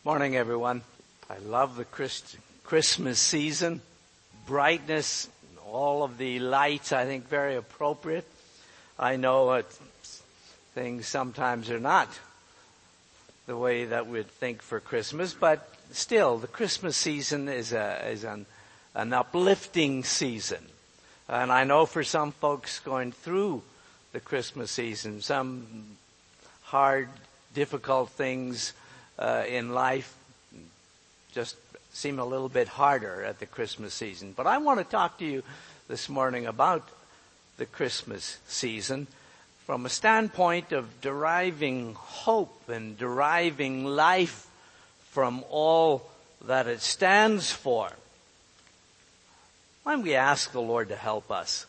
Morning, everyone. I love the Christmas season. Brightness, all of the lights, I think very appropriate. I know things sometimes are not the way that we'd think for Christmas, but still, the Christmas season is an uplifting season. And I know for some folks going through the Christmas season, some hard, difficult things in life just seem a little bit harder at the Christmas season. But I want to talk to you this morning about the Christmas season from a standpoint of deriving hope and deriving life from all that it stands for. Why don't we ask the Lord to help us?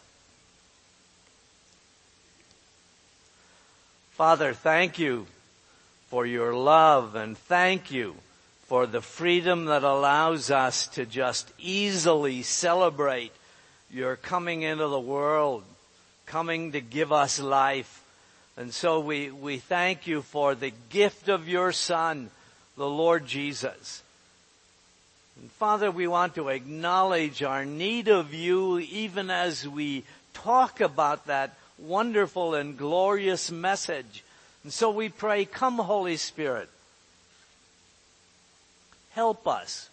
Father, thank you for your love, and thank you for the freedom that allows us to just easily celebrate your coming into the world, coming to give us life. And so we thank you for the gift of your Son, the Lord Jesus. And Father, we want to acknowledge our need of you even as we talk about that wonderful and glorious message. And so we pray, come Holy Spirit, help us.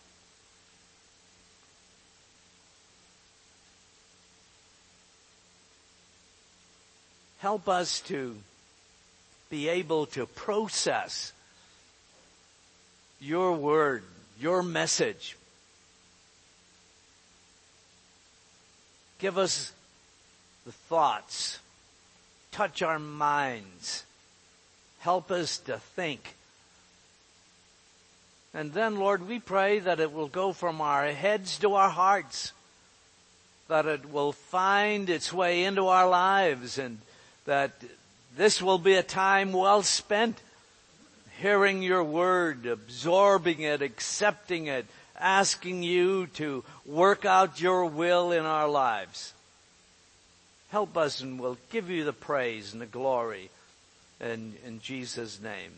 Help us to be able to process your word, your message. Give us the thoughts, touch our minds. Help us to think. And then, Lord, we pray that it will go from our heads to our hearts, that it will find its way into our lives, and that this will be a time well spent hearing your word, absorbing it, accepting it, asking you to work out your will in our lives. Help us, and we'll give you the praise and the glory. In Jesus' name.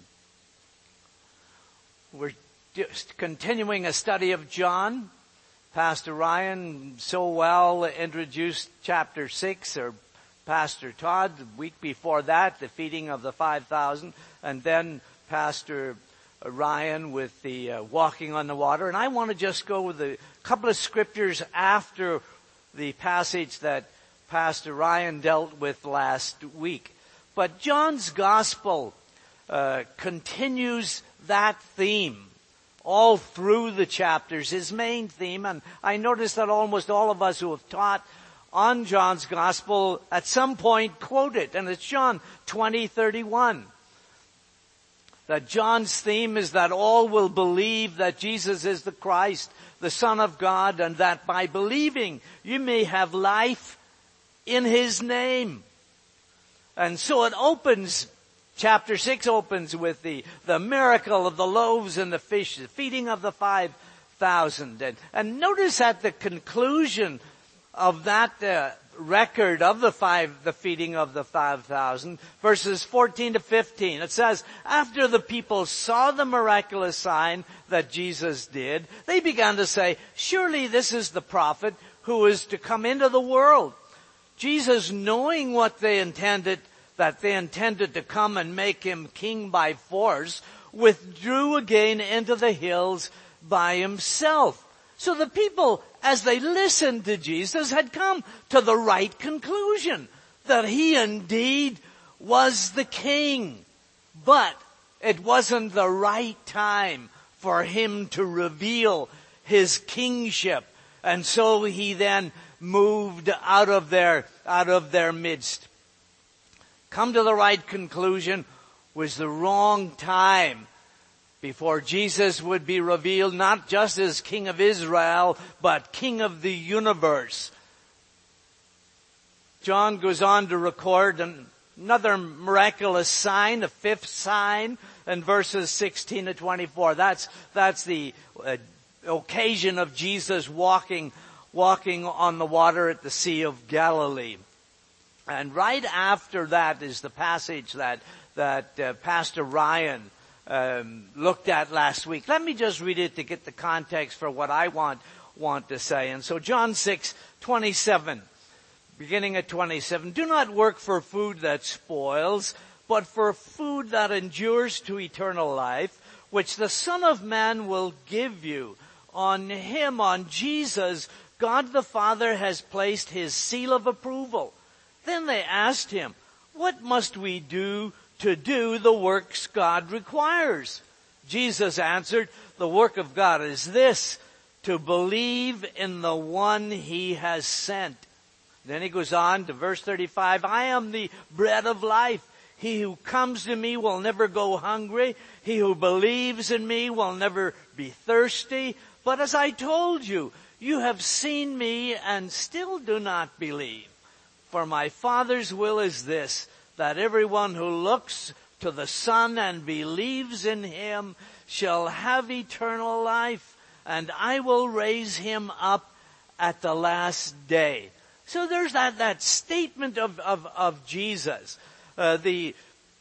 We're just continuing a study of John. Pastor Ryan so well introduced chapter 6, or Pastor Todd the week before that, the feeding of the 5,000, and then Pastor Ryan with the walking on the water. And I want to just go with a couple of scriptures after the passage that Pastor Ryan dealt with last week. But John's gospel continues that theme all through the chapters, his main theme. And I notice that almost all of us who have taught on John's gospel at some point quote it. And it's John 20:31. That John's theme is that all will believe that Jesus is the Christ, the Son of God, and that by believing you may have life in his name. And so it opens, chapter 6 opens with the miracle of the loaves and the fish, the feeding of the 5,000. And notice at the conclusion of that record of the feeding of the 5,000, verses 14 to 15, it says, after the people saw the miraculous sign that Jesus did, they began to say, surely this is the prophet who is to come into the world. Jesus, knowing what they intended to come and make him king by force, withdrew again into the hills by himself. So the people, as they listened to Jesus, had come to the right conclusion, that he indeed was the king. But it wasn't the right time for him to reveal his kingship. And so he then moved out of their midst. Come to the right conclusion was the wrong time before Jesus would be revealed not just as King of Israel, but King of the universe. John goes on to record another miraculous sign, a fifth sign, in verses 16 to 24. That's the occasion of Jesus walking on the water at the Sea of Galilee. And right after that is the passage that Pastor Ryan looked at last week. Let me just read it to get the context for what I want to say. And so John 6:27, beginning at 27, do not work for food that spoils, but for food that endures to eternal life, which the Son of Man will give you. On him, on Jesus, God the Father has placed his seal of approval. Then they asked him, what must we do to do the works God requires? Jesus answered, the work of God is this, to believe in the one he has sent. Then he goes on to verse 35, I am the bread of life. He who comes to me will never go hungry. He who believes in me will never be thirsty. But as I told you, you have seen me and still do not believe. For my Father's will is this, that everyone who looks to the Son and believes in him shall have eternal life, and I will raise him up at the last day. So there's that statement of Jesus. The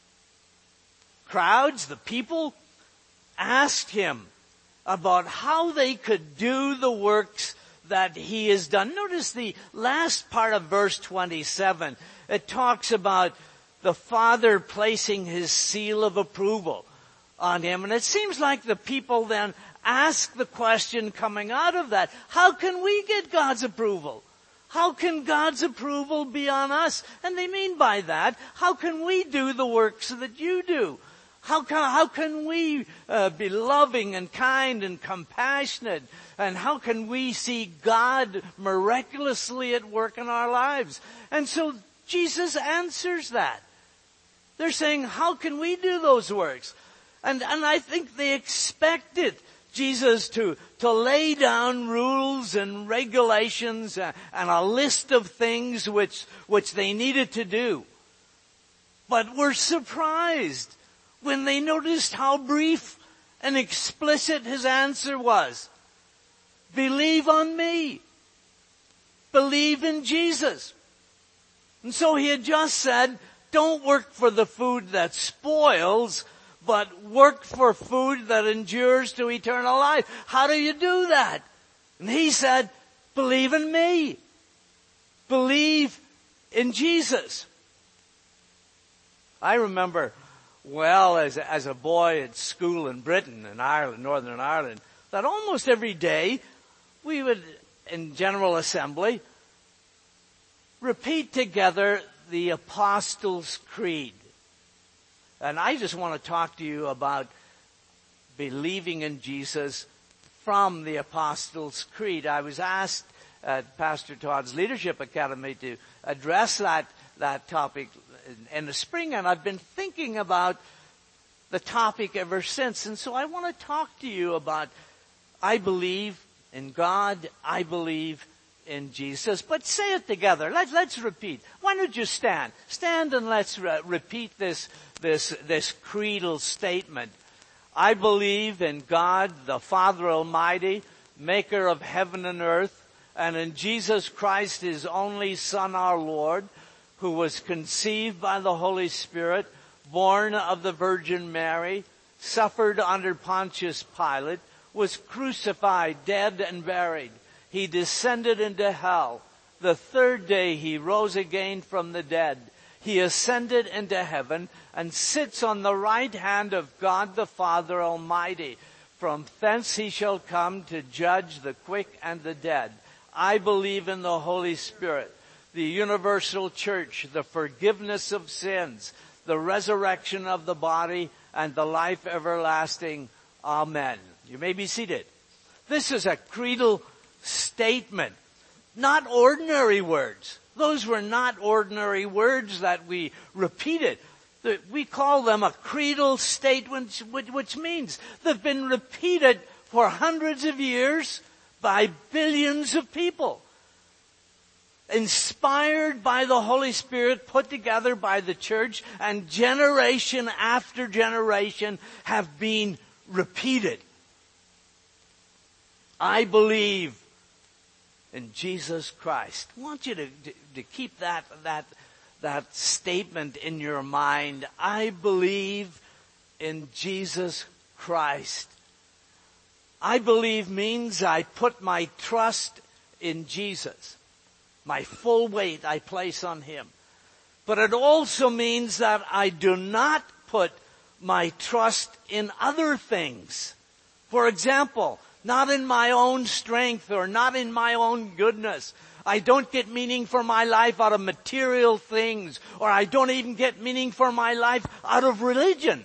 crowds, the people, asked him about how they could do the works that he has done. Notice the last part of verse 27. It talks about the Father placing his seal of approval on him. And it seems like the people then ask the question coming out of that, how can we get God's approval? How can God's approval be on us? And they mean by that, how can we do the works that you do? How can we be loving and kind and compassionate? And how can we see God miraculously at work in our lives? And so Jesus answers that. They're saying, how can we do those works? And I think they expected Jesus to lay down rules and regulations and a list of things which they needed to do. But were surprised when they noticed how brief and explicit his answer was. Believe on me. Believe in Jesus. And so he had just said, don't work for the food that spoils, but work for food that endures to eternal life. How do you do that? And he said, believe in me. Believe in Jesus. I remember well as a boy at school in Britain, in Ireland, Northern Ireland, that almost every day we would, in General Assembly, repeat together the Apostles' Creed. And I just want to talk to you about believing in Jesus from the Apostles' Creed. I was asked at Pastor Todd's Leadership Academy to address that topic in the spring, and I've been thinking about the topic ever since. And so I want to talk to you about, I believe in God, I believe in Jesus. But say it together. Let's repeat. Why don't you stand? Stand and let's repeat this creedal statement. I believe in God, the Father Almighty, maker of heaven and earth, and in Jesus Christ, his only Son, our Lord, who was conceived by the Holy Spirit, born of the Virgin Mary, suffered under Pontius Pilate, was crucified, dead, and buried. He descended into hell. The third day he rose again from the dead. He ascended into heaven and sits on the right hand of God the Father Almighty. From thence he shall come to judge the quick and the dead. I believe in the Holy Spirit, the universal church, the forgiveness of sins, the resurrection of the body, and the life everlasting. Amen. You may be seated. This is a creedal statement, not ordinary words. Those were not ordinary words that we repeated. We call them a creedal statement, which means they've been repeated for hundreds of years by billions of people. Inspired by the Holy Spirit, put together by the church, and generation after generation have been repeated. I believe in Jesus Christ. I want you to keep that statement in your mind. I believe in Jesus Christ. I believe means I put my trust in Jesus. My full weight I place on Him. But it also means that I do not put my trust in other things. For example, not in my own strength or not in my own goodness. I don't get meaning for my life out of material things, or I don't even get meaning for my life out of religion.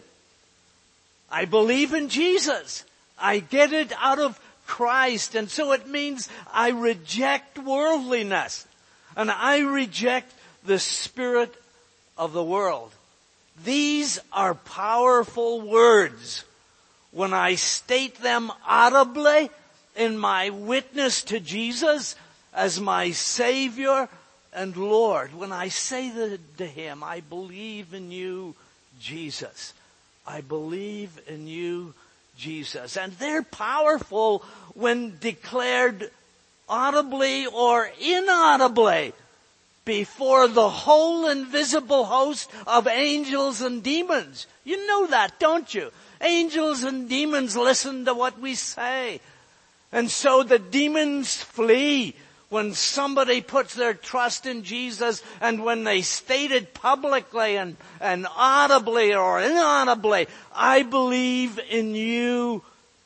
I believe in Jesus. I get it out of Christ, and so it means I reject worldliness, and I reject the spirit of the world. These are powerful words. When I state them audibly in my witness to Jesus as my Savior and Lord, when I say to Him, I believe in you, Jesus. I believe in you, Jesus. And they're powerful when declared audibly or inaudibly before the whole invisible host of angels and demons. You know that, don't you? Angels and demons listen to what we say. And so the demons flee when somebody puts their trust in Jesus, and when they state it publicly and audibly or inaudibly, I believe in you,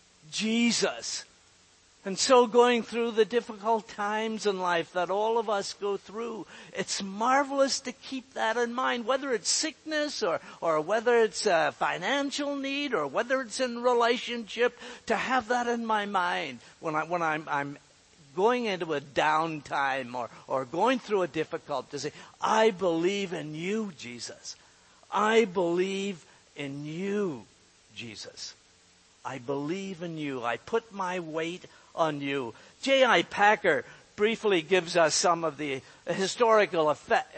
Jesus. And so going through the difficult times in life that all of us go through, it's marvelous to keep that in mind, whether it's sickness or whether it's a financial need or whether it's in relationship, to have that in my mind when I'm going into a downtime or going through a difficult to say, I believe in you, Jesus. I believe in you, Jesus. I believe in you. I put my weight on you. J.I. Packer briefly gives us some of the historical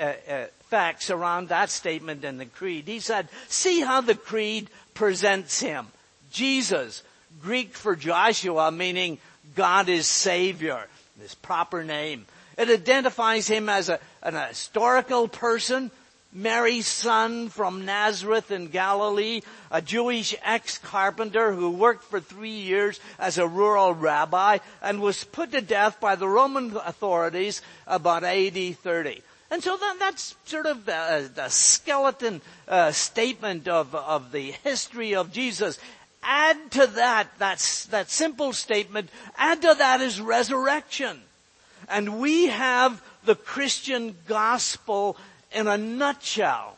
facts around that statement in the Creed. He said, see how the Creed presents Him. Jesus, Greek for Joshua, meaning God is Savior, his proper name. It identifies Him as an historical person, Mary's son from Nazareth in Galilee, a Jewish ex-carpenter who worked for 3 years as a rural rabbi and was put to death by the Roman authorities about AD 30. And so that's sort of the skeleton statement of the history of Jesus. Add to that simple statement, add to that His resurrection. And we have the Christian gospel in a nutshell.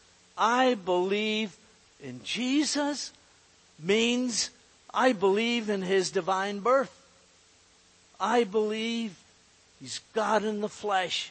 I believe in Jesus means I believe in His divine birth. I believe He's God in the flesh.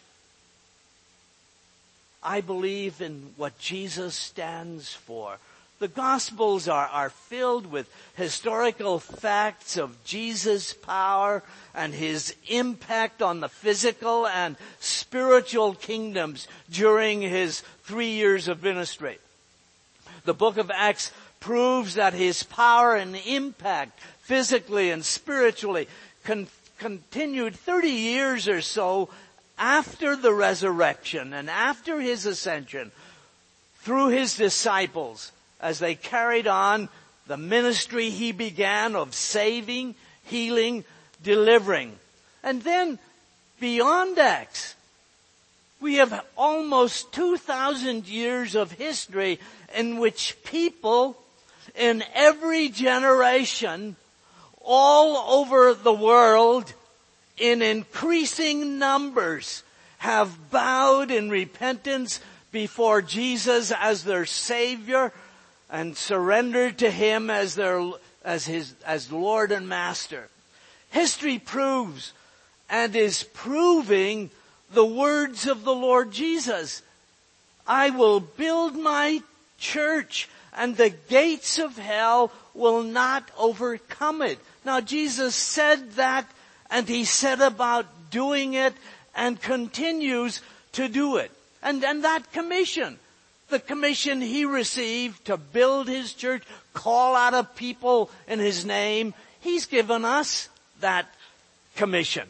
I believe in what Jesus stands for. The Gospels are filled with historical facts of Jesus' power and His impact on the physical and spiritual kingdoms during His 3 years of ministry. The book of Acts proves that His power and impact physically and spiritually continued 30 years or so after the resurrection and after His ascension through His disciples, as they carried on the ministry He began of saving, healing, delivering. And then beyond Acts, we have almost 2,000 years of history in which people in every generation all over the world in increasing numbers have bowed in repentance before Jesus as their Savior and surrendered to Him as Lord and Master. History proves and is proving the words of the Lord Jesus. I will build my church and the gates of hell will not overcome it. Now Jesus said that, and He said about doing it and continues to do it. And that commission, the commission He received to build His church, call out of people in His name, He's given us that commission.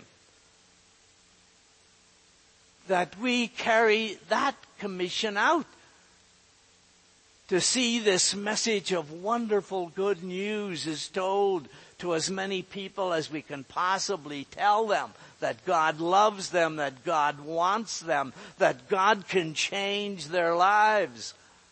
That we carry that commission out. to see this message of wonderful good news is told to as many people as we can possibly tell them that God loves them, that God wants them, that God can change their lives.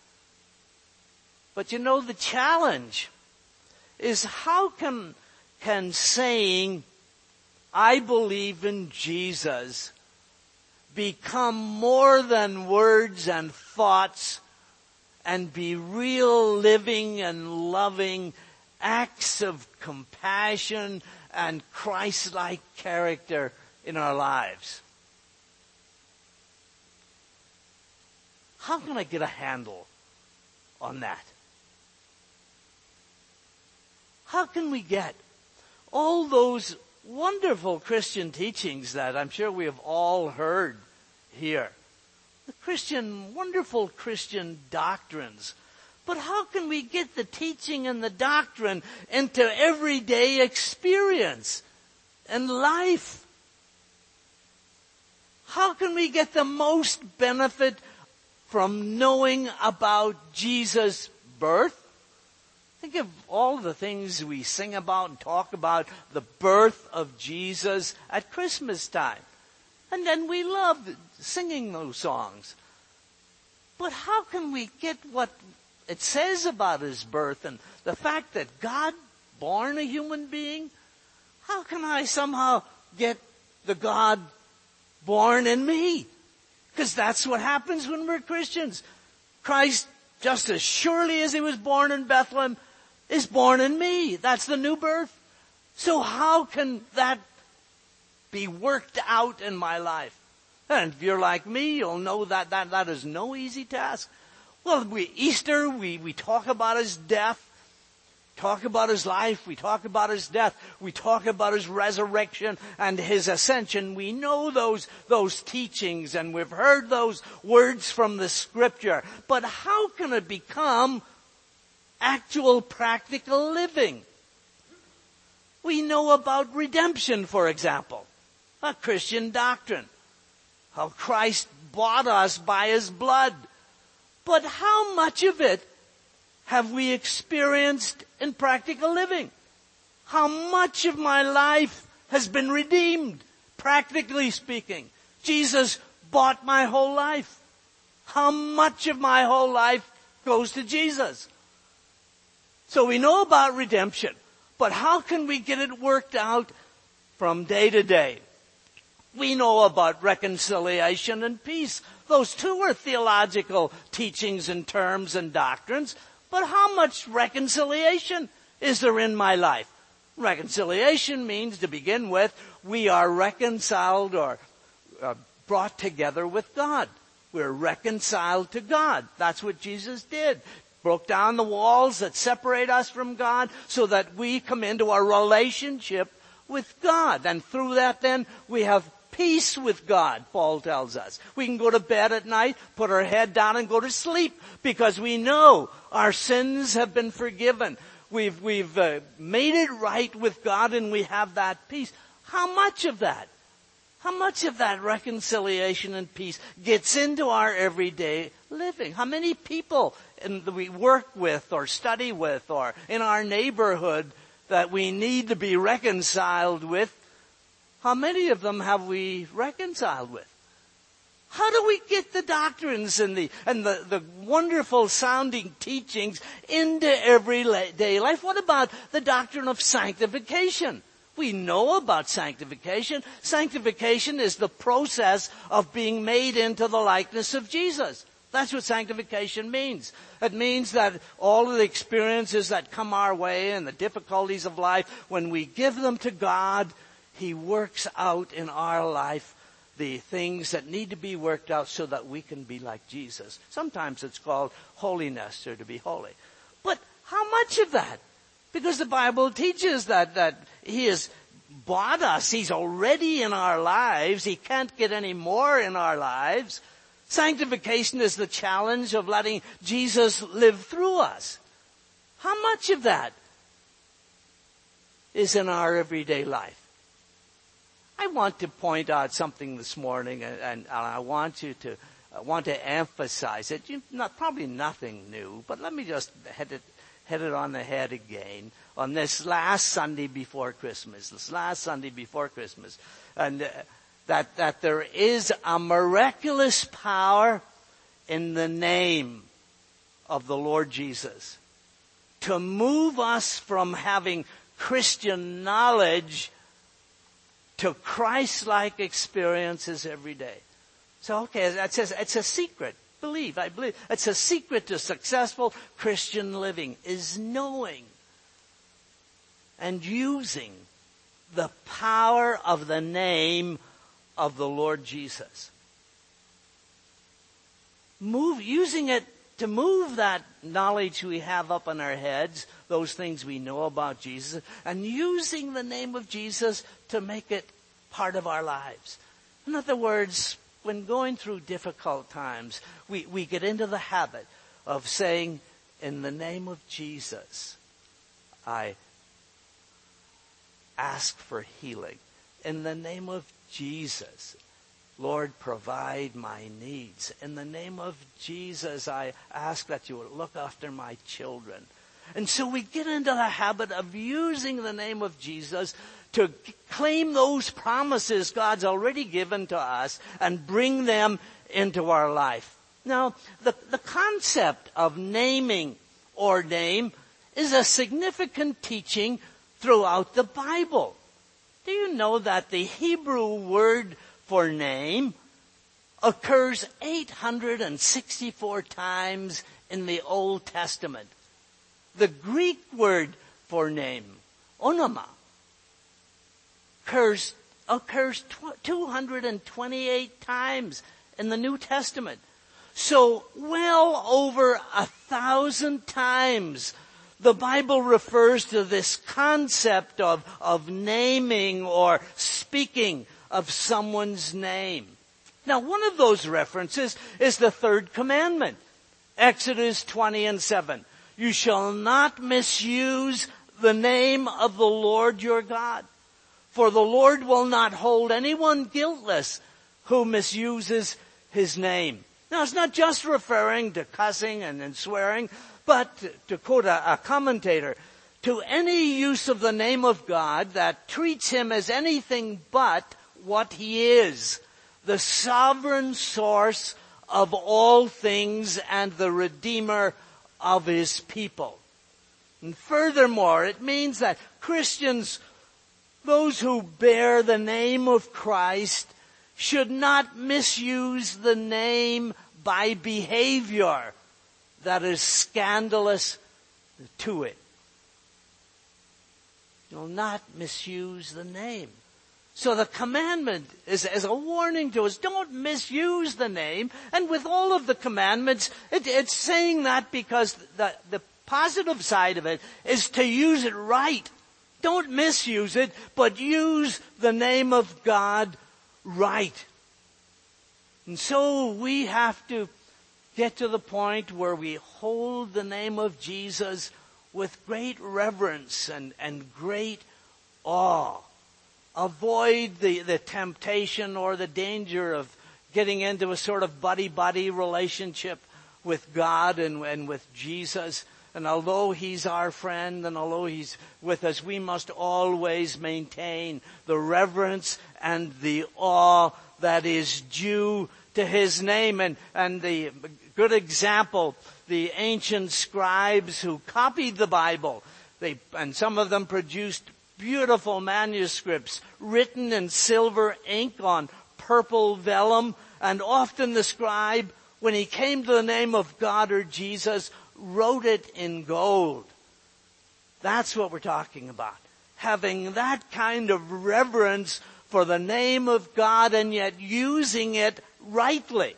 But the challenge is how can saying, I believe in Jesus, become more than words and thoughts and be real living and loving acts of compassion and Christ-like character in our lives? How can I get a handle on that? How can we get all those wonderful Christian teachings that I'm sure we have all heard here? Wonderful Christian doctrines. But how can we get the teaching and the doctrine into everyday experience and life? How can we get the most benefit from knowing about Jesus' birth? Think of all the things we sing about and talk about the birth of Jesus at Christmas time. And then we love singing those songs. But how can we get what it says about his birth and the fact that God born a human being? How can I somehow get the God born in me? Because that's what happens when we're Christians. Christ, just as surely as he was born in Bethlehem, is born in me. That's the new birth. So how can that be worked out in my life? And if you're like me, you'll know that is no easy task. Well, Easter, we talk about his death, talk about his life, we talk about his death, we talk about his resurrection and his ascension. We know those teachings and we've heard those words from the scripture. But how can it become actual practical living? We know about redemption, for example, a Christian doctrine, how Christ bought us by his blood. But how much of it have we experienced in practical living? How much of my life has been redeemed, practically speaking? Jesus bought my whole life. How much of my whole life goes to Jesus? So we know about redemption, but how can we get it worked out from day to day? We know about reconciliation and peace. Those two are theological teachings and terms and doctrines. But how much reconciliation is there in my life? Reconciliation means, to begin with, we are reconciled or brought together with God. We're reconciled to God. That's what Jesus did. Broke down the walls that separate us from God so that we come into a relationship with God. And through that then we have peace with God, Paul tells us. We can go to bed at night, put our head down and go to sleep because we know our sins have been forgiven. We've made it right with God and we have that peace. How much of that reconciliation and peace gets into our everyday living? How many people we work with or study with or in our neighborhood that we need to be reconciled with? How many of them have we reconciled with? How do we get the doctrines and the wonderful sounding teachings into everyday life? What about the doctrine of sanctification? We know about sanctification. Sanctification is the process of being made into the likeness of Jesus. That's what sanctification means. It means that all of the experiences that come our way and the difficulties of life, when we give them to God, He works out in our life the things that need to be worked out so that we can be like Jesus. Sometimes it's called holiness or to be holy. But how much of that? Because the Bible teaches that He has bought us. He's already in our lives. He can't get any more in our lives. Sanctification is the challenge of letting Jesus live through us. How much of that is in our everyday life? I want to point out something this morning, and I want you to want to emphasize it. Probably nothing new, but let me just hit it on the head again on this last Sunday before Christmas. And that there is a miraculous power in the name of the Lord Jesus to move us from having Christian knowledge to Christ-like experiences every day. So, okay, it's a secret. I believe. It's a secret to successful Christian living is knowing and using the power of the name of the Lord Jesus. Using it to move that knowledge we have up in our heads, those things we know about Jesus, and using the name of Jesus to make it part of our lives. In other words, when going through difficult times, we get into the habit of saying, in the name of Jesus, I ask for healing. In the name of Jesus, Lord, provide my needs. In the name of Jesus, I ask that you will look after my children. And so we get into the habit of using the name of Jesus to claim those promises God's already given to us and bring them into our life. Now, the concept of naming or name is a significant teaching throughout the Bible. Do you know that the Hebrew word for name occurs 864 times in the Old Testament? The Greek word for name, onoma, occurs 228 times in the New Testament. So well over 1,000 times the Bible refers to this concept of naming or speaking of someone's name. Now, one of those references is the third commandment, Exodus 20:7. You shall not misuse the name of the Lord your God, for the Lord will not hold anyone guiltless who misuses his name. Now, it's not just referring to cussing and swearing, but to quote a commentator, to any use of the name of God that treats him as anything but what he is, the sovereign source of all things and the Redeemer of his people. And furthermore, it means that Christians, those who bear the name of Christ, should not misuse the name by behavior that is scandalous to it. You'll not misuse the name. So the commandment is a warning to us. Don't misuse the name. And with all of the commandments, it's saying that because the positive side of it is to use it right. Don't misuse it, but use the name of God right. And so we have to get to the point where we hold the name of Jesus with great reverence and great awe. Avoid the temptation or the danger of getting into a sort of buddy-buddy relationship with God and with Jesus. And although He's our friend and although He's with us, we must always maintain the reverence and the awe that is due to His name. And the good example, the ancient scribes who copied the Bible, and some of them produced beautiful manuscripts written in silver ink on purple vellum, and often the scribe, when he came to the name of God or Jesus, wrote it in gold. That's what we're talking about. Having that kind of reverence for the name of God and yet using it rightly.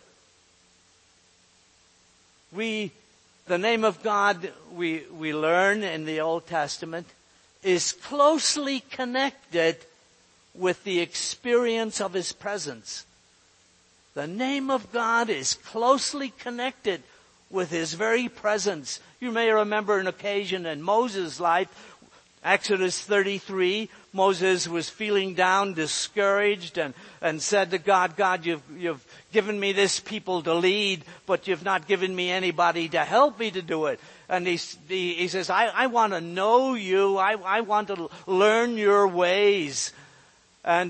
The name of God, we learn in the Old Testament, is closely connected with the experience of His presence. The name of God is closely connected with His very presence. You may remember an occasion in Moses' life, Exodus 33. Moses was feeling down, discouraged, and said to God, God, you've given me this people to lead, but you've not given me anybody to help me to do it. And he says, I want to know you. I want to learn your ways. And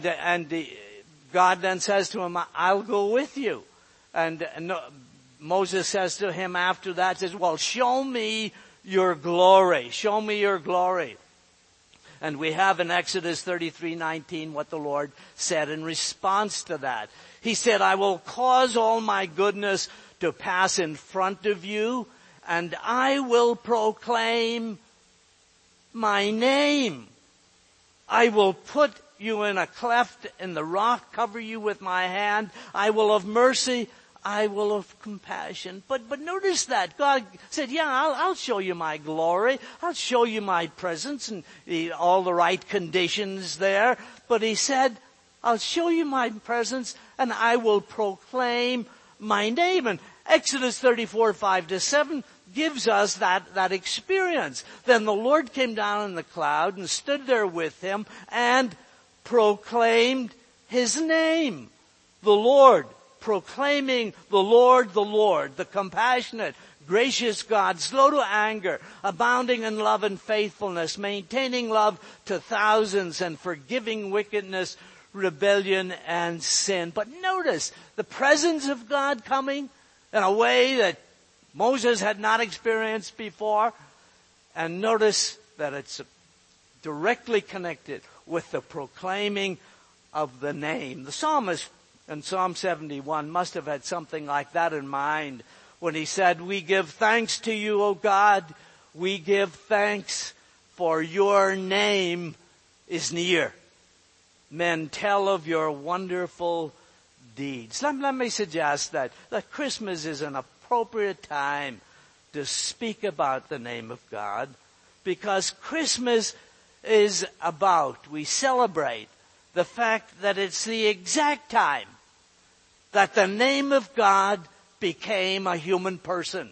God then says to him, I'll go with you. And Moses says to him after that, says, well, show me your glory. Show me your glory. And we have in Exodus 33:19 what the Lord said in response to that. He said, I will cause all my goodness to pass in front of you, and I will proclaim my name. I will put you in a cleft in the rock, cover you with my hand. I will have mercy. I will have compassion. But notice that God said, yeah, I'll show you my glory. I'll show you my presence and all the right conditions there. But he said, I'll show you my presence and I will proclaim my name. And Exodus 34:5-7 gives us that experience. Then the Lord came down in the cloud and stood there with him and proclaimed his name. The Lord. Proclaiming the Lord, the compassionate, gracious God, slow to anger, abounding in love and faithfulness, maintaining love to thousands, and forgiving wickedness, rebellion, and sin. But notice the presence of God coming in a way that Moses had not experienced before. And notice that it's directly connected with the proclaiming of the name. The psalmist in Psalm 71 must have had something like that in mind when he said, we give thanks to you, O God. We give thanks for your name is near. Men tell of your wonderful deeds. Let me suggest that Christmas is an appropriate time to speak about the name of God, because Christmas is about, we celebrate the fact that it's the exact time that the name of God became a human person,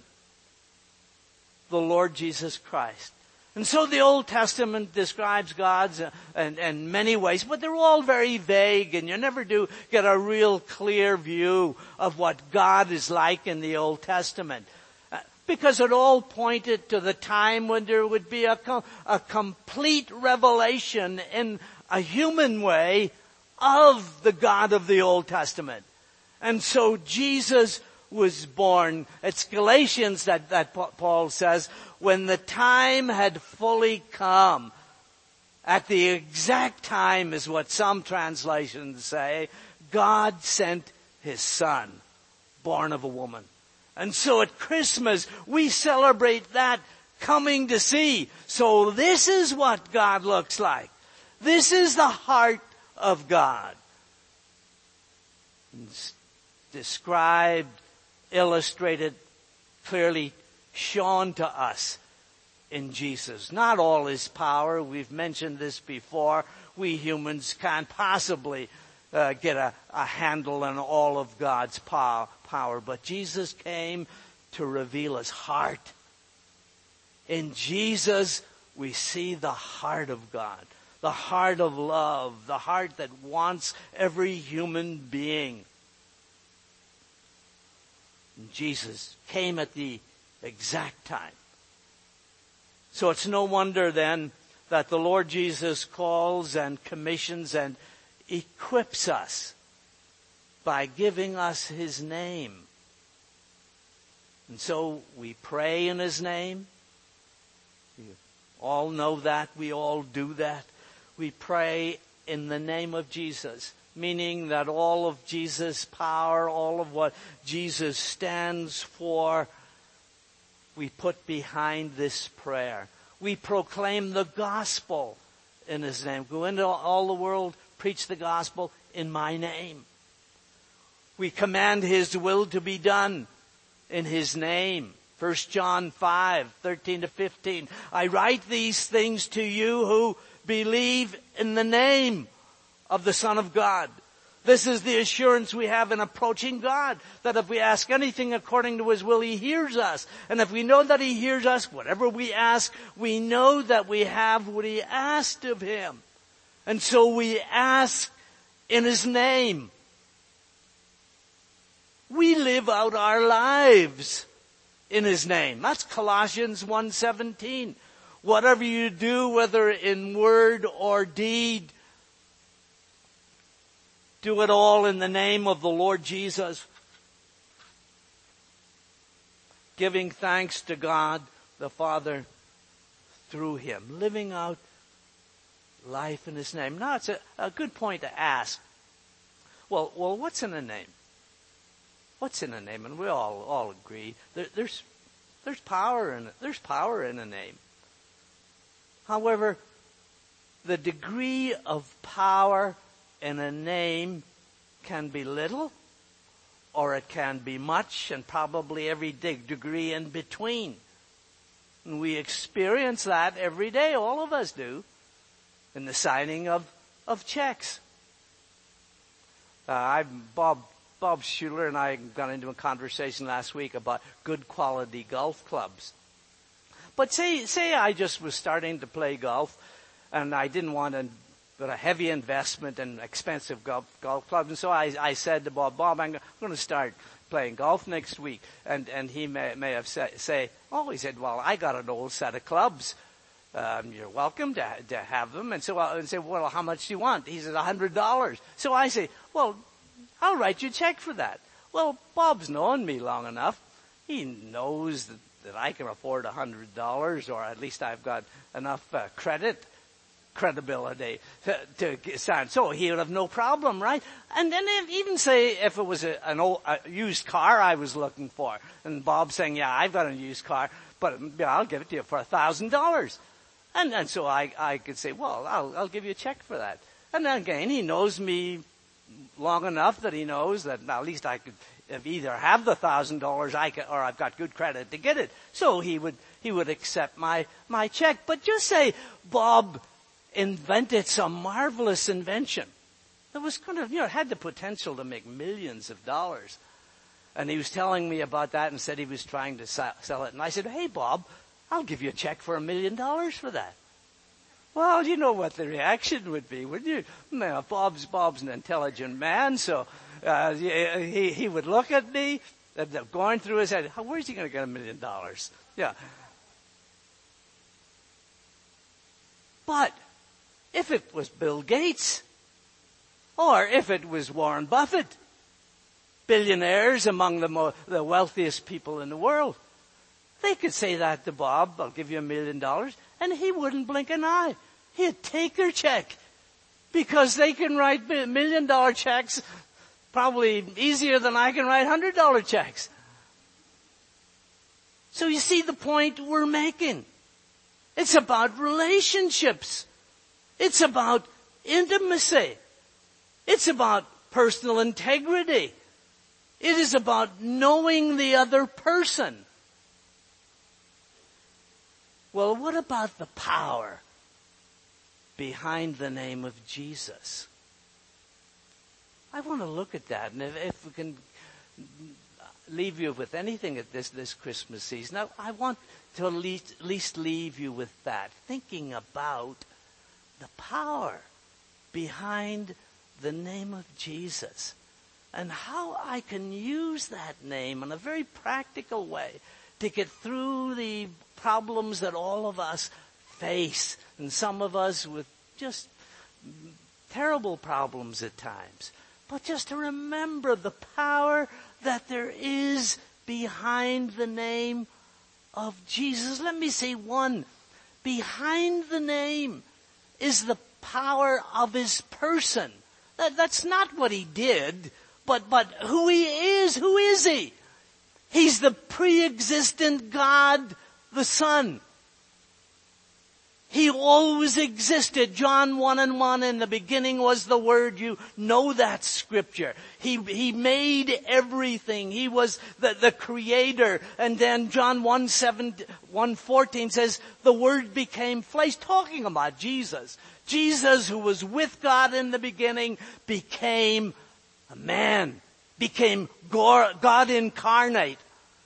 the Lord Jesus Christ. And so the Old Testament describes God in many ways, but they're all very vague, and you never do get a real clear view of what God is like in the Old Testament. Because it all pointed to the time when there would be a complete revelation in a human way of the God of the Old Testament. And so Jesus was born. It's Galatians that Paul says, when the time had fully come, at the exact time is what some translations say, God sent his son, born of a woman. And so at Christmas, we celebrate that coming to see. So this is what God looks like. This is the heart of God. It's described, illustrated, clearly shown to us in Jesus. Not all his power. We've mentioned this before. We humans can't possibly get a handle on all of God's power. But Jesus came to reveal his heart. In Jesus, we see the heart of God. The heart of love. The heart that wants every human being. And Jesus came at the exact time. So it's no wonder then that the Lord Jesus calls and commissions and equips us by giving us his name. And so we pray in his name. You all know that. We all do that. We pray in the name of Jesus, meaning that all of Jesus' power, all of what Jesus stands for, we put behind this prayer. We proclaim the gospel in his name. Go into all the world, preach the gospel in my name. We command his will to be done in his name. 1 John 5:13-15. I write these things to you who believe in the name of the Son of God. This is the assurance we have in approaching God, that if we ask anything according to his will, he hears us. And if we know that he hears us, whatever we ask, we know that we have what he asked of him. And so we ask in His name. We live out our lives in His name. That's Colossians 1:17. Whatever you do, whether in word or deed, do it all in the name of the Lord Jesus, giving thanks to God the Father through Him, living out life in His name. Now, it's a good point to ask. Well, what's in a name? What's in a name? And we all agree there's power in it. There's power in a name. However, the degree of power in a name can be little, or it can be much, and probably every degree in between. And we experience that every day, all of us do, in the signing of checks. Bob Schuler and I got into a conversation last week about good quality golf clubs. But say I just was starting to play golf, and I didn't want a heavy investment in expensive golf clubs. And so I said to Bob, I'm going to start playing golf next week. And he may have say, he said, well, I got an old set of clubs. You're welcome to have them. And so I say, well, how much do you want? He said, $100. So I say, well, I'll write you a check for that. Well, Bob's known me long enough. He knows that I can afford $100, or at least I've got enough credibility to sign. So he would have no problem, right? And then even say if it was a used car I was looking for, and Bob saying, yeah, I've got a used car, but I'll give it to you for $1,000. And so I could say, well, I'll give you a check for that. And then again, he knows me long enough that he knows that at least I could either have the $1,000 or I've got good credit to get it. So he would accept my check. But just say Bob invented some marvelous invention that was had the potential to make millions of dollars. And he was telling me about that and said he was trying to sell it. And I said, hey, Bob, I'll give you a check for $1 million for that. Well, you know what the reaction would be, wouldn't you? Now, Bob's an intelligent man, so he would look at me, going through his head, where's he going to get $1 million? Yeah. But if it was Bill Gates, or if it was Warren Buffett, billionaires among the wealthiest people in the world, they could say that to Bob, I'll give you $1 million, and he wouldn't blink an eye. He'd take their check, because they can write $1 million checks probably easier than I can write $100 checks. So you see the point we're making. It's about relationships. It's about intimacy. It's about personal integrity. It is about knowing the other person. Well, what about the power behind the name of Jesus? I want to look at that, and if we can leave you with anything at this Christmas season, I want to at least leave you with that, thinking about the power behind the name of Jesus and how I can use that name in a very practical way to get through the problems that all of us face, and some of us with just terrible problems at times. But just to remember the power that there is behind the name of Jesus. Let me say one. Behind the name is the power of His person. That's not what He did, but who He is. Who is He? He's the pre-existent God, the Son. He always existed. John 1:1, in the beginning was the Word. You know that scripture. He made everything. He was the creator. And then John 1:14 says, the Word became flesh, talking about Jesus. Jesus, who was with God in the beginning, became a man, became God incarnate.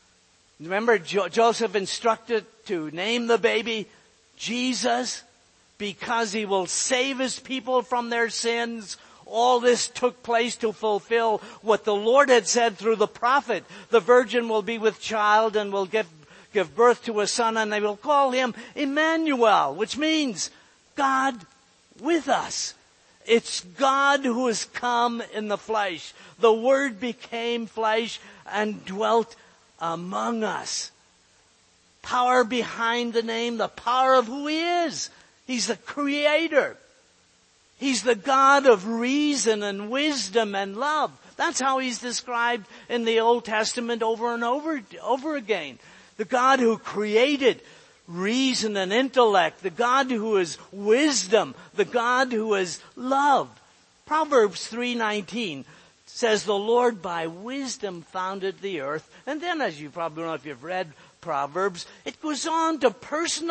Remember, Joseph instructed to name the baby Jesus. because he will save his people from their sins. All this took place to fulfill what the Lord had said through the prophet. The virgin will be with child and will give birth to a son, and they will call him Emmanuel, which means God with us. It's God who has come in the flesh. The Word became flesh and dwelt among us. Power behind the name, the power of who he is. He's the Creator. He's the God of reason and wisdom and love. That's how he's described in the Old Testament over and over again. The God who created reason and intellect, the God who is wisdom, the God who is love. Proverbs 3:19 says, the Lord by wisdom founded the earth. And then, as you probably know if you've read Proverbs, it goes on to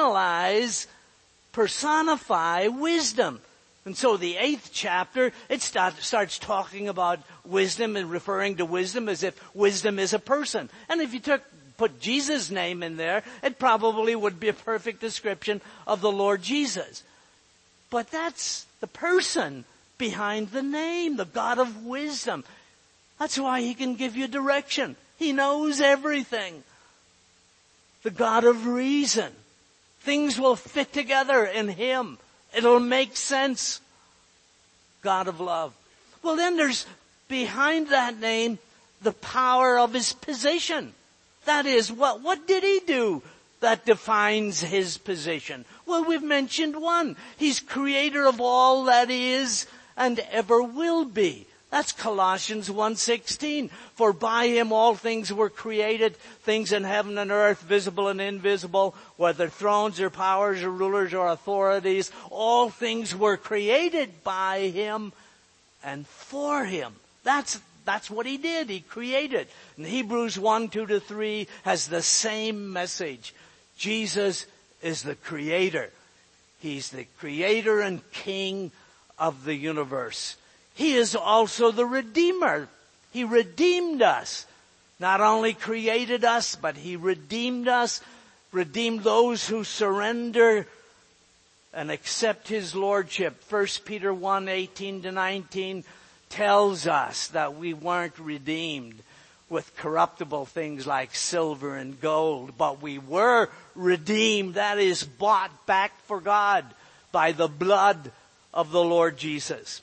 personify wisdom. And so the 8th chapter, it starts talking about wisdom and referring to wisdom as if wisdom is a person. And if you put Jesus' name in there, it probably would be a perfect description of the Lord Jesus. But that's the person behind the name, the God of wisdom. That's why he can give you direction. He knows everything. The God of reason. Things will fit together in him. It'll make sense. God of love. Well, then there's behind that name the power of his position. That is, what did he do that defines his position? Well, we've mentioned one. He's creator of all that is and ever will be. That's Colossians 1:16. For by him all things were created, things in heaven and earth, visible and invisible, whether thrones or powers or rulers or authorities. All things were created by him and for him. That's what he did. He created. And Hebrews 1:2-3 has the same message. Jesus is the creator. He's the creator and king of the universe. He is also the Redeemer. He redeemed us. Not only created us, but he redeemed us, redeemed those who surrender and accept his lordship. 1 Peter 1:18-19 tells us that we weren't redeemed with corruptible things like silver and gold, but we were redeemed, that is, bought back for God by the blood of the Lord Jesus.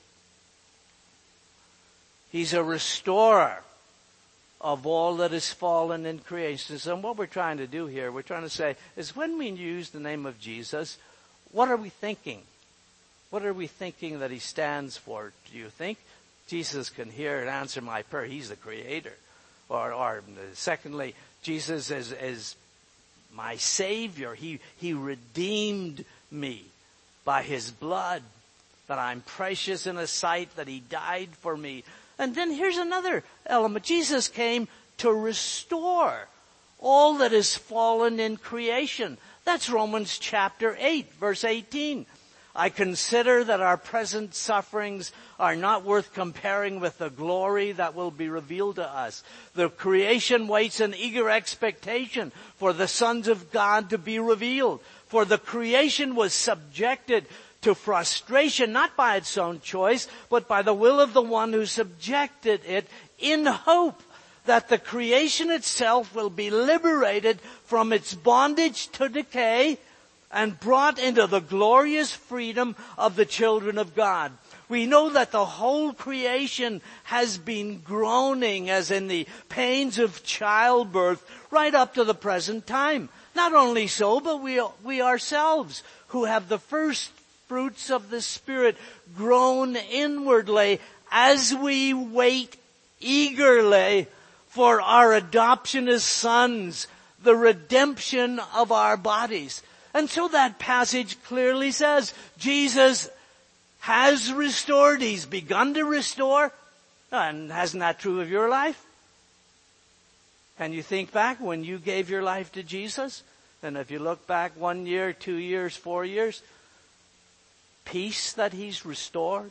He's a restorer of all that is fallen in creation. So what we're trying to do here, we're trying to say, is when we use the name of Jesus, what are we thinking? What are we thinking that he stands for? Do you think Jesus can hear and answer my prayer? He's the creator. Or secondly, Jesus is my Savior. He redeemed me by his blood, that I'm precious in his sight, that he died for me. And then here's another element. Jesus came to restore all that is fallen in creation. That's Romans chapter 8, verse 18. I consider that our present sufferings are not worth comparing with the glory that will be revealed to us. The creation waits in eager expectation for the sons of God to be revealed. For the creation was subjected to frustration, not by its own choice, but by the will of the one who subjected it, in hope that the creation itself will be liberated from its bondage to decay and brought into the glorious freedom of the children of God. We know that the whole creation has been groaning as in the pains of childbirth right up to the present time. Not only so, but we ourselves who have the first fruits of the Spirit groan inwardly as we wait eagerly for our adoption as sons, the redemption of our bodies. And so that passage clearly says Jesus has restored. He's begun to restore. And isn't that true of your life? Can you think back when you gave your life to Jesus? And if you look back 1 year, 2 years, 4 years, peace that he's restored,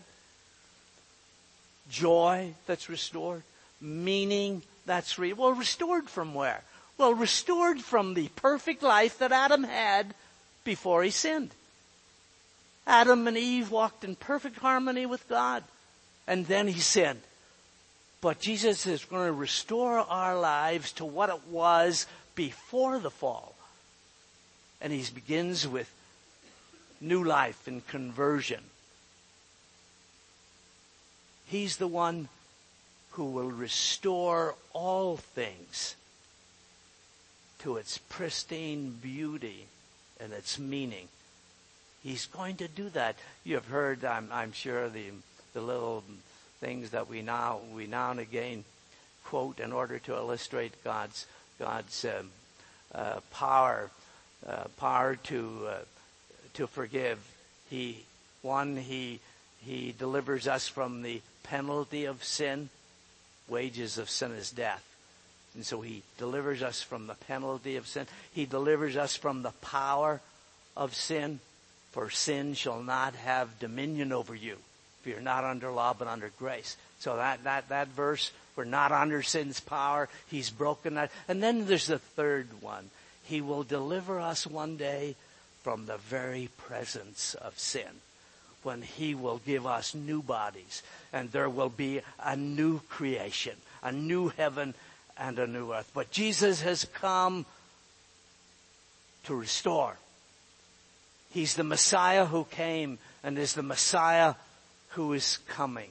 joy that's restored, meaning that's well, restored from where? Well, restored from the perfect life that Adam had before he sinned. Adam and Eve walked in perfect harmony with God. And then he sinned. But Jesus is going to restore our lives to what it was before the fall. And he begins with new life and conversion. He's the one who will restore all things to its pristine beauty and its meaning. He's going to do that. You have heard, I'm sure, the little things that we now and again quote in order to illustrate God's power to forgive. He delivers us from the penalty of sin. Wages of sin is death. And so he delivers us from the penalty of sin. He delivers us from the power of sin. For sin shall not have dominion over you. If you're not under law but under grace. So that verse, we're not under sin's power. He's broken that. And then there's the third one. He will deliver us one day from the very presence of sin. When he will give us new bodies. And there will be a new creation. A new heaven and a new earth. But Jesus has come to restore. He's the Messiah who came and is the Messiah who is coming.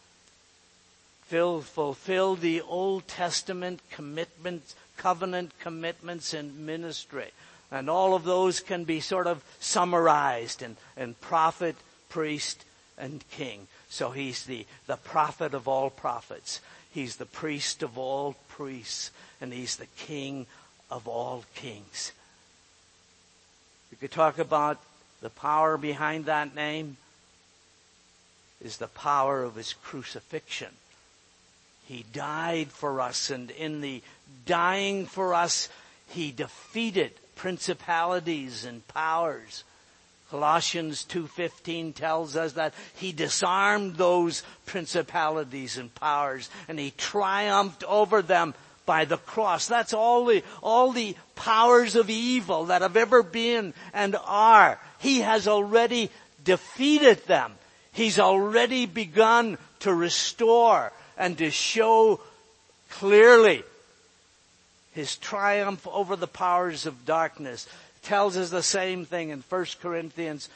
Fulfill the Old Testament commitments, covenant commitments in ministry. And all of those can be sort of summarized in prophet, priest, and king. So he's the prophet of all prophets. He's the priest of all priests. And he's the king of all kings. We could talk about the power behind that name is the power of his crucifixion. He died for us, and in the dying for us, he defeated principalities and powers. Colossians 2:15 tells us that he disarmed those principalities and powers, and he triumphed over them by the cross. That's all the powers of evil that have ever been and are. He has already defeated them. He's already begun to restore and to show clearly his triumph over the powers of darkness. Tells us the same thing in 1 Corinthians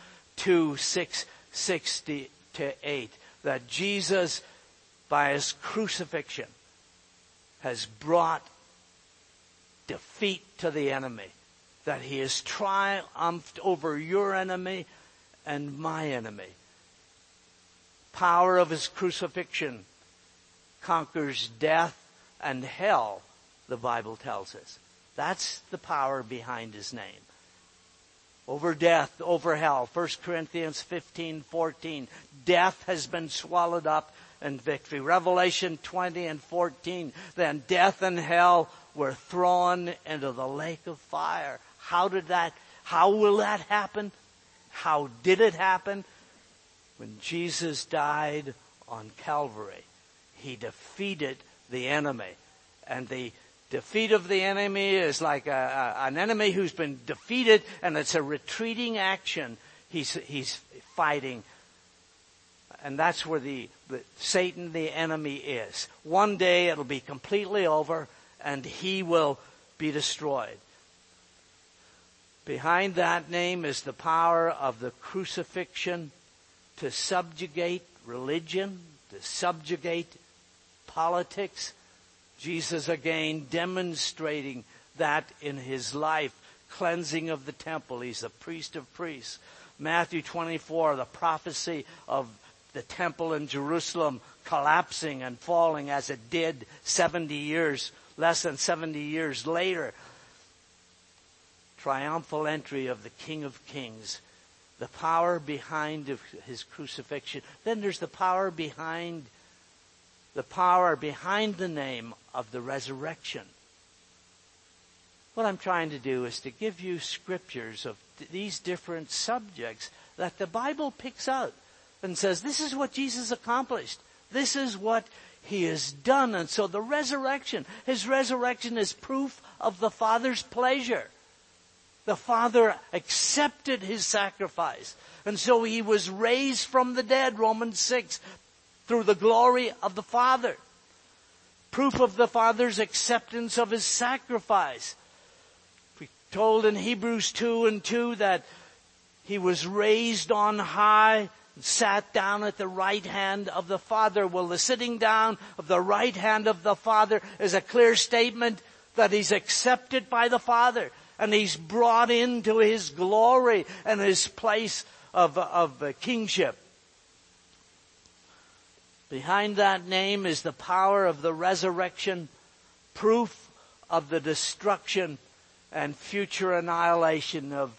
2:6-8, that Jesus, by his crucifixion, has brought defeat to the enemy. That he has triumphed over your enemy and my enemy. Power of his crucifixion conquers death and hell, the Bible tells us. That's the power behind his name. Over death, over hell. 1 Corinthians 15:14. Death has been swallowed up in victory. Revelation 20:14. Then death and hell were thrown into the lake of fire. How will that happen? How did it happen? When Jesus died on Calvary, he defeated the enemy. And the defeat of the enemy is like an enemy who's been defeated, and it's a retreating action. He's fighting. And that's where Satan, the enemy, is. One day it'll be completely over, and he will be destroyed. Behind that name is the power of the crucifixion to subjugate religion, to subjugate politics. Jesus again demonstrating that in his life, cleansing of the temple. He's the priest of priests. Matthew 24, the prophecy of the temple in Jerusalem collapsing and falling as it did less than 70 years later. Triumphal entry of the King of Kings. The power behind his crucifixion. Then there's the power behind the name of the resurrection. What I'm trying to do is to give you scriptures of these different subjects that the Bible picks out and says, this is what Jesus accomplished. This is what he has done. And so his resurrection is proof of the Father's pleasure. The Father accepted his sacrifice. And so he was raised from the dead, Romans 6, through the glory of the Father. Proof of the Father's acceptance of his sacrifice. We're told in Hebrews 2:2 that he was raised on high and sat down at the right hand of the Father. Well, the sitting down of the right hand of the Father is a clear statement that he's accepted by the Father. And he's brought into his glory and his place of kingship. Behind that name is the power of the resurrection, proof of the destruction and future annihilation of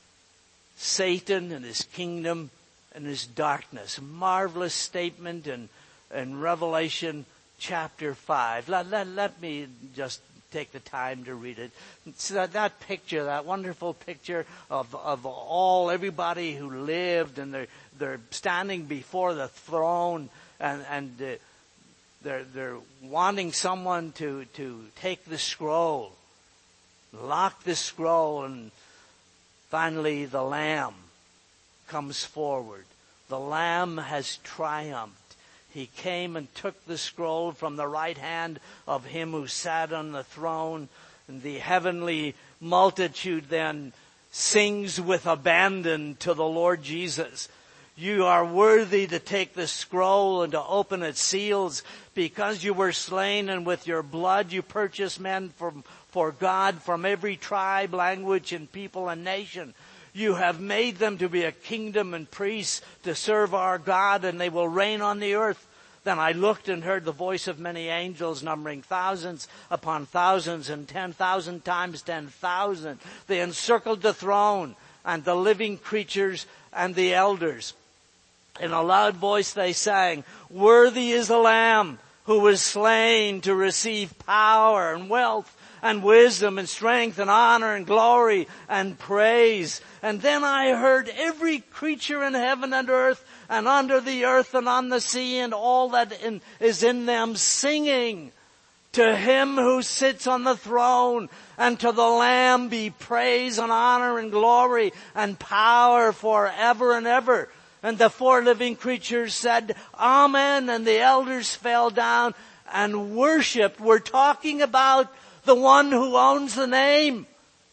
Satan and his kingdom and his darkness. A marvelous statement in Revelation chapter 5. Let me just take the time to read it. So that picture, that wonderful picture of everybody who lived, and they're standing before the throne, and they're wanting someone to take the scroll, lock the scroll, and finally the Lamb comes forward. The Lamb has triumphed. He came and took the scroll from the right hand of him who sat on the throne. And the heavenly multitude then sings with abandon to the Lord Jesus. You are worthy to take the scroll and to open its seals, because you were slain, and with your blood you purchased men for God from every tribe, language, and people and nation. You have made them to be a kingdom and priests to serve our God, and they will reign on the earth. Then I looked and heard the voice of many angels, numbering thousands upon thousands and 10,000 times 10,000. They encircled the throne and the living creatures and the elders. In a loud voice they sang, "Worthy is the Lamb who was slain to receive power and wealth and wisdom and strength and honor and glory and praise." And then I heard every creature in heaven and earth and under the earth and on the sea and all that is in them singing, "To him who sits on the throne and to the Lamb be praise and honor and glory and power forever and ever." And the four living creatures said, "Amen." And the elders fell down and worshipped. We're talking about the one who owns the name,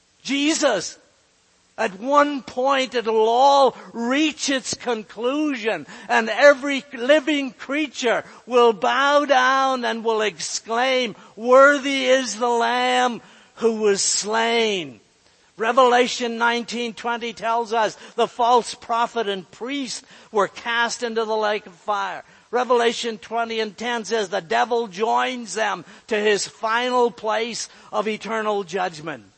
Jesus. At one point it'll all reach its conclusion, and every living creature will bow down and will exclaim, "Worthy is the Lamb who was slain." Revelation 19:20 tells us the false prophet and priest were cast into the lake of fire. Revelation 20:10 says the devil joins them to his final place of eternal judgment.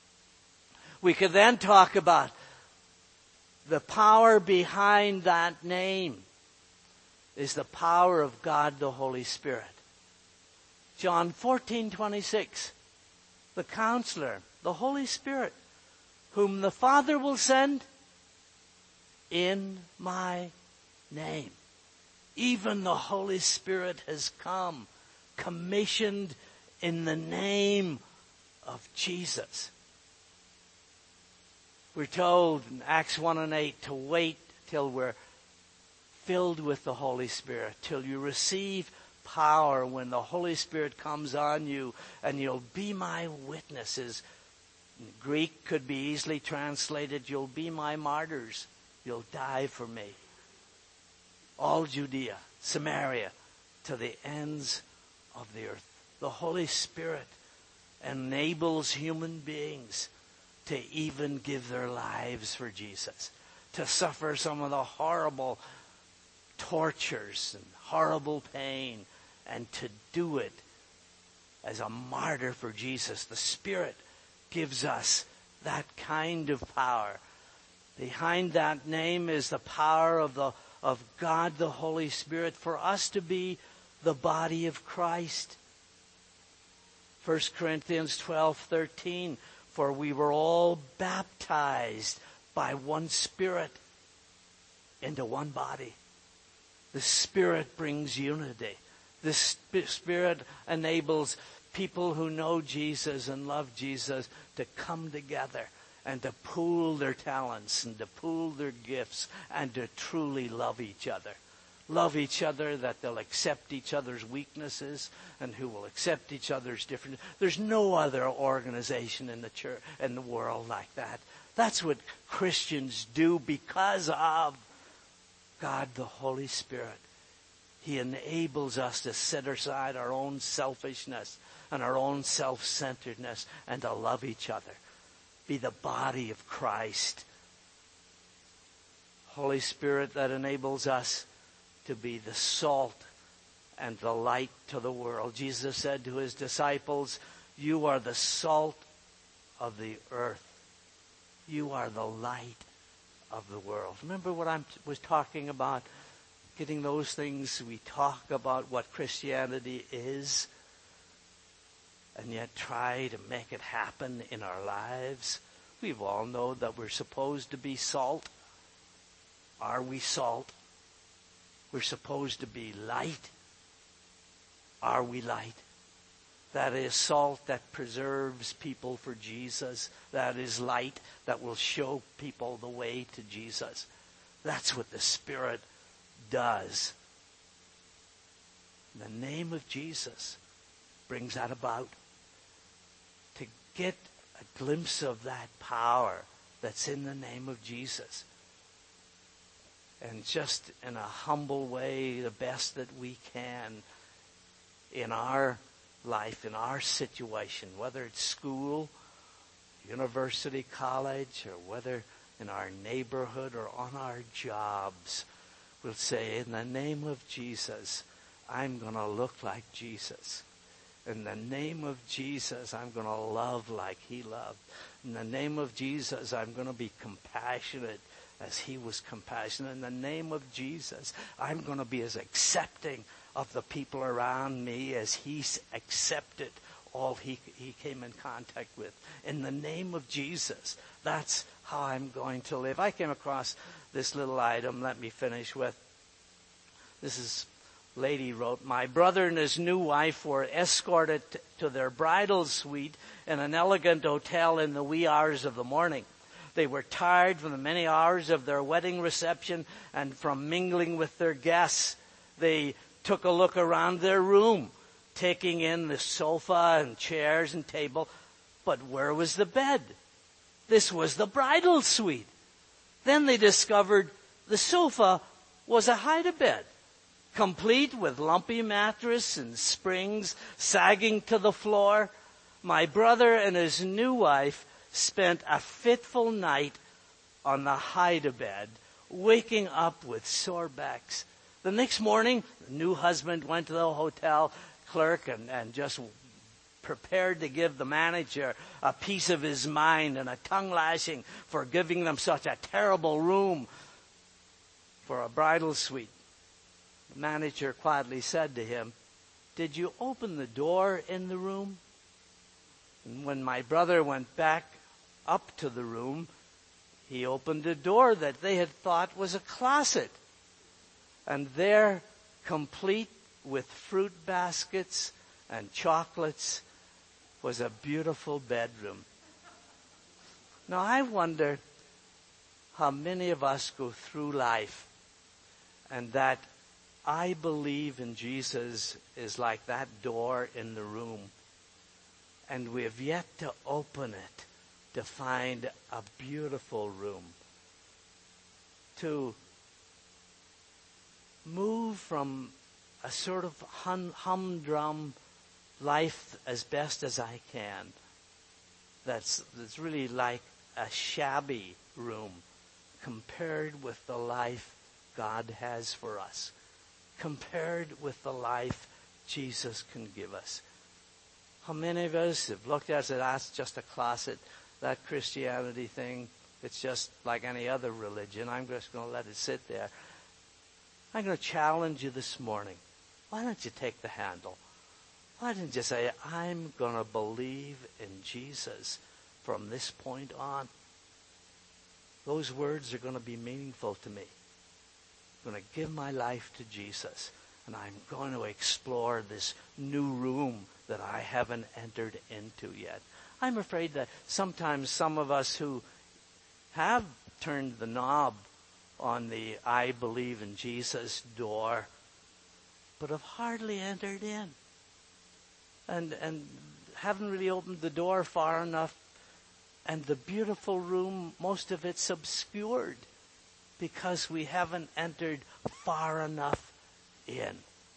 We could then talk about the power behind that name is the power of God the Holy Spirit. John 14:26, the Counselor, the Holy Spirit, whom the Father will send in my name. Even the Holy Spirit has come, commissioned in the name of Jesus. We're told in Acts 1:8 to wait till we're filled with the Holy Spirit, till you receive power when the Holy Spirit comes on you, and you'll be my witnesses. In Greek could be easily translated, you'll be my martyrs. You'll die for me. All Judea, Samaria, to the ends of the earth. The Holy Spirit enables human beings to even give their lives for Jesus, to suffer some of the horrible tortures and horrible pain, and to do it as a martyr for Jesus. The Spirit gives us that kind of power. Behind that name is the power of God the Holy Spirit for us to be the body of Christ. 1 Corinthians 12:13, for we were all baptized by one Spirit into one body. The Spirit brings unity. The Spirit enables people who know Jesus and love Jesus to come together and to pool their talents and to pool their gifts and to truly love each other. Love each other, that they'll accept each other's weaknesses and who will accept each other's different. There's no other organization in the church, in the world like that. That's what Christians do because of God the Holy Spirit. He enables us to set aside our own selfishness and our own self-centeredness and to love each other. Be the body of Christ. Holy Spirit that enables us to be the salt and the light to the world. Jesus said to his disciples, you are the salt of the earth. You are the light of the world. Remember what I was talking about? Getting those things, we talk about what Christianity is, and yet try to make it happen in our lives. We all know that we're supposed to be salt. Are we salt? We're supposed to be light. Are we light? That is salt that preserves people for Jesus. That is light that will show people the way to Jesus. That's what the Spirit does. The name of Jesus brings that about. To get a glimpse of that power that's in the name of Jesus. And just in a humble way, the best that we can in our life, in our situation, whether it's school, university, college, or whether in our neighborhood or on our jobs, we'll say, in the name of Jesus, I'm going to look like Jesus. In the name of Jesus, I'm going to love like he loved. In the name of Jesus, I'm going to be compassionate as he was compassionate. In the name of Jesus, I'm going to be as accepting of the people around me as he accepted all he came in contact with. In the name of Jesus, that's how I'm going to live. I came across this little item. Let me finish with. This is, lady wrote, my brother and his new wife were escorted to their bridal suite in an elegant hotel in the wee hours of the morning. They were tired from the many hours of their wedding reception and from mingling with their guests. They took a look around their room, taking in the sofa and chairs and table. But where was the bed? This was the bridal suite. Then they discovered the sofa was a hide-a-bed, complete with lumpy mattress and springs sagging to the floor. My brother and his new wife spent a fitful night on the hide-a-bed, waking up with sore backs. The next morning, the new husband went to the hotel clerk and just prepared to give the manager a piece of his mind and a tongue lashing for giving them such a terrible room for a bridal suite. The manager quietly said to him, did you open the door in the room? And when my brother went back up to the room, he opened a door that they had thought was a closet. And there, complete with fruit baskets and chocolates, was a beautiful bedroom. Now I wonder how many of us go through life and that I believe in Jesus is like that door in the room. And we have yet to open it to find a beautiful room. To move from a sort of humdrum life as best as I can. That's really like a shabby room compared with the life God has for us. Compared with the life Jesus can give us. How many of us have looked at it and said, that's just a closet, that Christianity thing, it's just like any other religion. I'm just going to let it sit there. I'm going to challenge you this morning. Why don't you take the handle? Why don't you say, I'm going to believe in Jesus from this point on? Those words are going to be meaningful to me. I'm going to give my life to Jesus. And I'm going to explore this new room that I haven't entered into yet. I'm afraid that sometimes some of us who have turned the knob on the I believe in Jesus door, but have hardly entered in. And haven't really opened the door far enough. And the beautiful room, most of it's obscured because we haven't entered far enough in.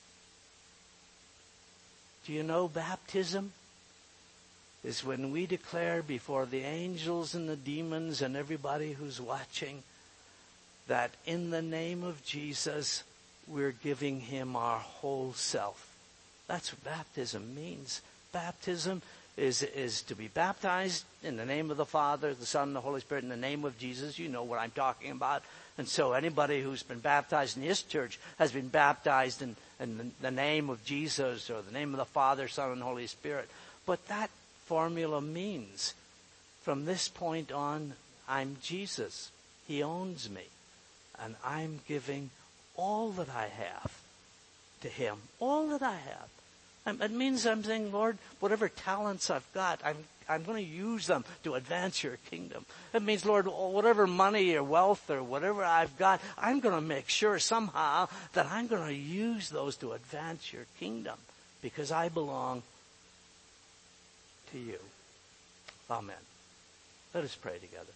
Do you know baptism is when we declare before the angels and the demons and everybody who's watching that in the name of Jesus, we're giving him our whole self. That's what baptism means. Baptism is to be baptized in the name of the Father, the Son, and the Holy Spirit, in the name of Jesus. You know what I'm talking about. And so anybody who's been baptized in this church has been baptized in the name of Jesus or the name of the Father, Son, and Holy Spirit. But that formula means from this point on, I'm Jesus. He owns me. And I'm giving all that I have to him. All that I have. It means I'm saying, Lord, whatever talents I've got, I'm going to use them to advance your kingdom. It means, Lord, whatever money or wealth or whatever I've got, I'm going to make sure somehow that I'm going to use those to advance your kingdom because I belong to you. Amen. Let us pray together.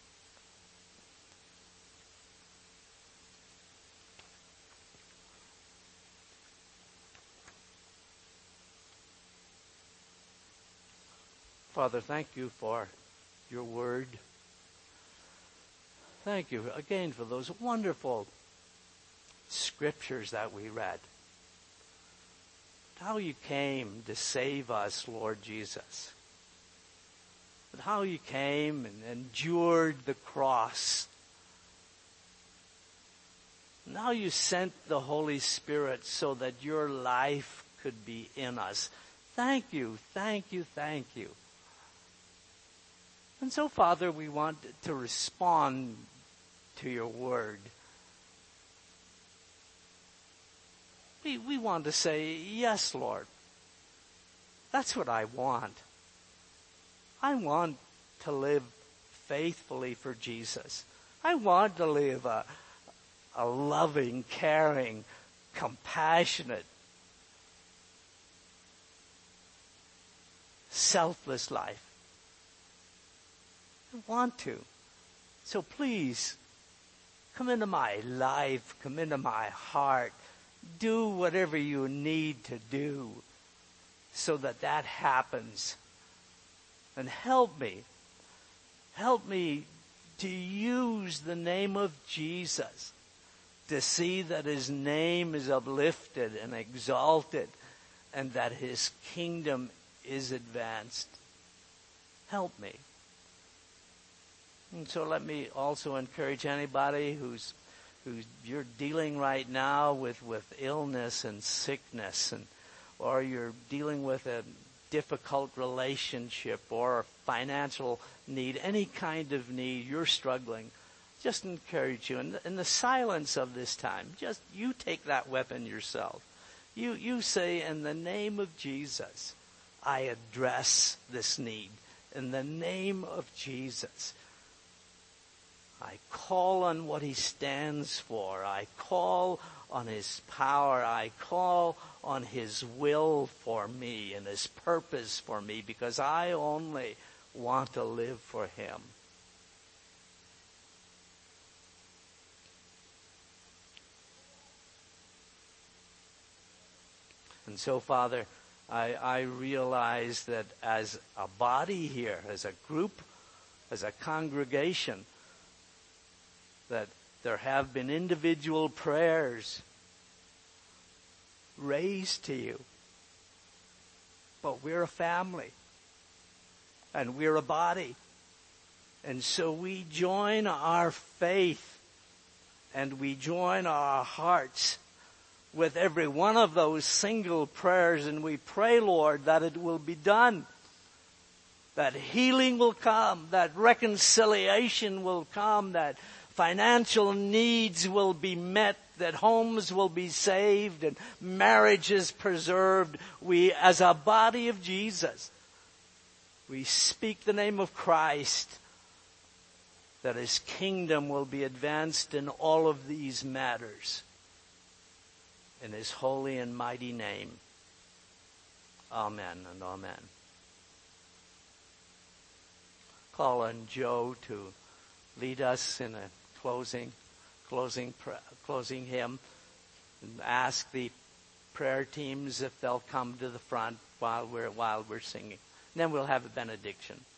Father, thank you for your word. Thank you again for those wonderful scriptures that we read. How you came to save us, Lord Jesus. But how you came and endured the cross. And how you sent the Holy Spirit so that your life could be in us. Thank you, thank you, thank you. And so, Father, we want to respond to your word. We want to say, yes, Lord. That's what I want. I want to live faithfully for Jesus. I want to live a loving, caring, compassionate, selfless life. I want to. So please, come into my life, come into my heart. Do whatever you need to do so that that happens. And help me to use the name of Jesus to see that his name is uplifted and exalted and that his kingdom is advanced. Help me. And so let me also encourage anybody who's you're dealing right now with illness and sickness, or you're dealing with a difficult relationship or a financial need, any kind of need, you're struggling. Just encourage you. In the silence of this time, just you take that weapon yourself. You say, in the name of Jesus, I address this need. In the name of Jesus, I call on what he stands for. I call on his power. I call on his will for me and his purpose for me, because I only want to live for him. And so, Father, I realize that as a body here, as a group, as a congregation, that there have been individual prayers raised to you. But we're a family. And we're a body. And so we join our faith and we join our hearts with every one of those single prayers, and we pray, Lord, that it will be done. That healing will come, that reconciliation will come, that financial needs will be met, that homes will be saved and marriages preserved. We, as a body of Jesus, We speak the name of Christ, that his kingdom will be advanced in all of these matters. In his holy and mighty name. Amen and amen. Call on Joe to lead us in a closing hymn. And ask the prayer teams if they'll come to the front while we're singing. Then we'll have a benediction.